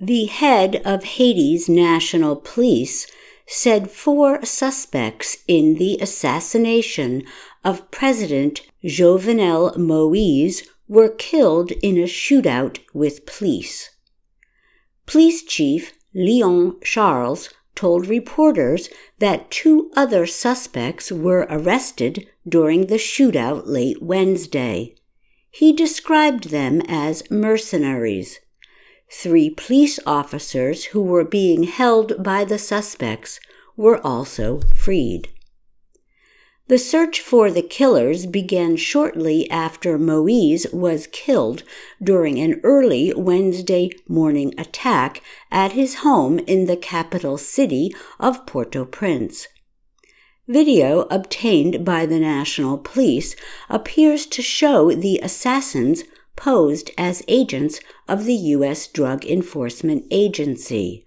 The head of Haiti's National Police said 4 suspects in the assassination of President Jovenel Moïse were killed in a shootout with police. Police Chief Leon Charles told reporters that 2 other suspects were arrested during the shootout late Wednesday. He described them as mercenaries. 3 police officers who were being held by the suspects were also freed. The search for the killers began shortly after Moïse was killed during an early Wednesday morning attack at his home in the capital city of Port-au-Prince. Video obtained by the National Police appears to show the assassins posed as agents of the U.S. Drug Enforcement Agency.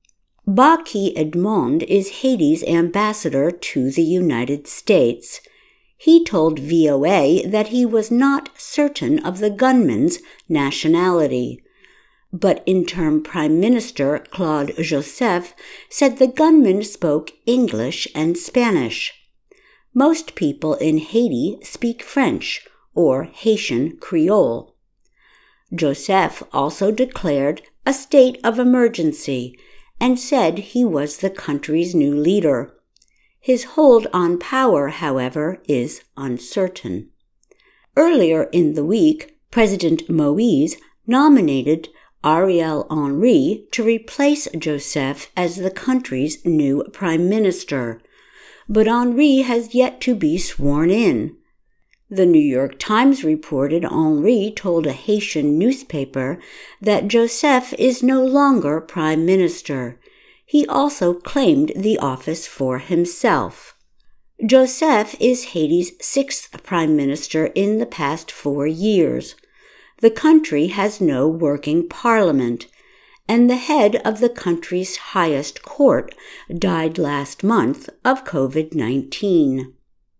Baki Edmond is Haiti's ambassador to the United States. He told VOA that he was not certain of the gunman's nationality. But interim Prime Minister Claude Joseph said the gunman spoke English and Spanish. Most people in Haiti speak French or Haitian Creole. Joseph also declared a state of emergency and said he was the country's new leader. His hold on power, however, is uncertain. Earlier in the week, President Moïse nominated Ariel Henry to replace Joseph as the country's new prime minister, but Henry has yet to be sworn in. The New York Times reported Henry told a Haitian newspaper that Joseph is no longer prime minister. He also claimed the office for himself. Joseph is Haiti's 6th prime minister in the past 4 years. The country has no working parliament, and the head of the country's highest court died last month of COVID-19.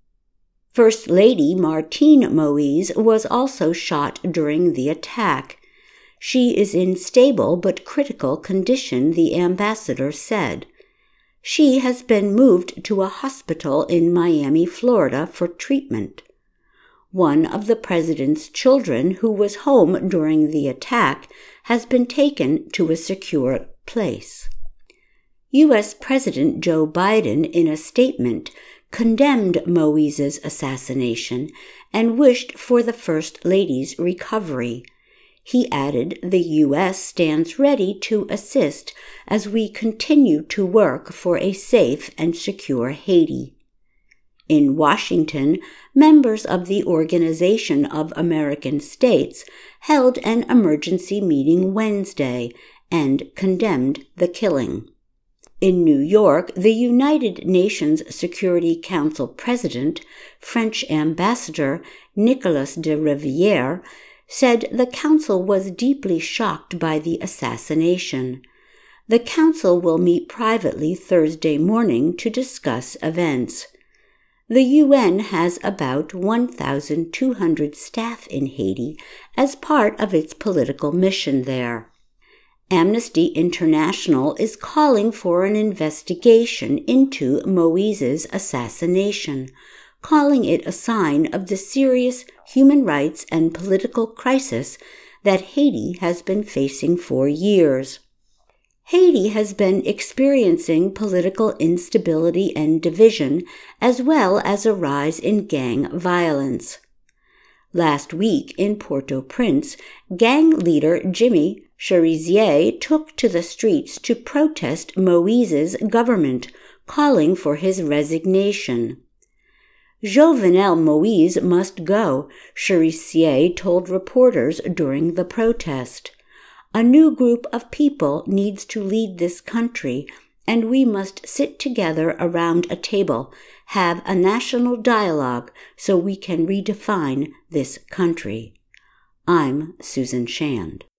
First Lady Martine Moïse was also shot during the attack. She is in stable but critical condition, the ambassador said. She has been moved to a hospital in Miami, Florida, for treatment. One of the president's children, who was home during the attack, has been taken to a secure place. U.S. President Joe Biden, in a statement, condemned Moïse's assassination and wished for the First Lady's recovery. He added, "The U.S. stands ready to assist as we continue to work for a safe and secure Haiti." In Washington, members of the Organization of American States held an emergency meeting Wednesday and condemned the killing. In New York, the United Nations Security Council President, French Ambassador Nicolas de Rivière, said the council was deeply shocked by the assassination. The council will meet privately Thursday morning to discuss events. The UN has about 1,200 staff in Haiti as part of its political mission there. Amnesty International is calling for an investigation into Moïse's assassination, calling it a sign of the serious human rights and political crisis that Haiti has been facing for years. Haiti has been experiencing political instability and division, as well as a rise in gang violence. Last week in Port-au-Prince, gang leader Jimmy Cherizier took to the streets to protest Moïse's government, calling for his resignation. Jovenel Moïse must go, Cherizier told reporters during the protest. A new group of people needs to lead this country, and we must sit together around a table, have a national dialogue so we can redefine this country. I'm Susan Shand.